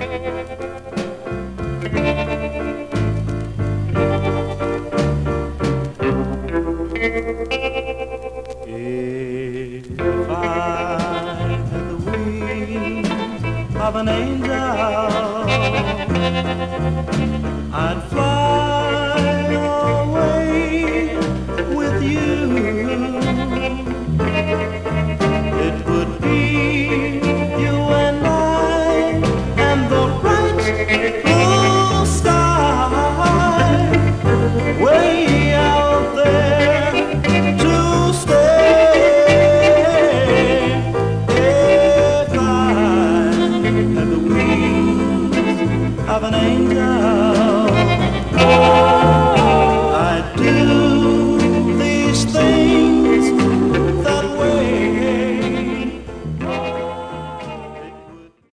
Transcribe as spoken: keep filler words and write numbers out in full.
If I had the wings of an angel, I'd fly away with you. It would be you and I and the bright blue sky way out there to stay. If I had the wings of an angel,